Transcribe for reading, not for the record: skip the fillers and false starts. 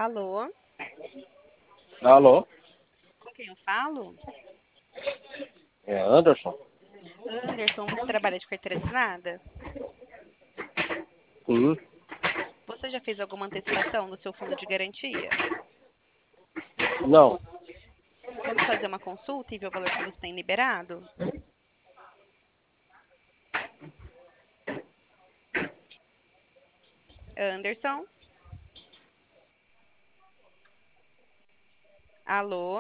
Alô? Alô? Com quem eu falo? É Anderson? Anderson, você trabalha de carteira assinada? Sim. Você já fez alguma antecipação no seu fundo de garantia? Não. Vamos fazer uma consulta e ver o valor que você tem liberado? Anderson? Alô?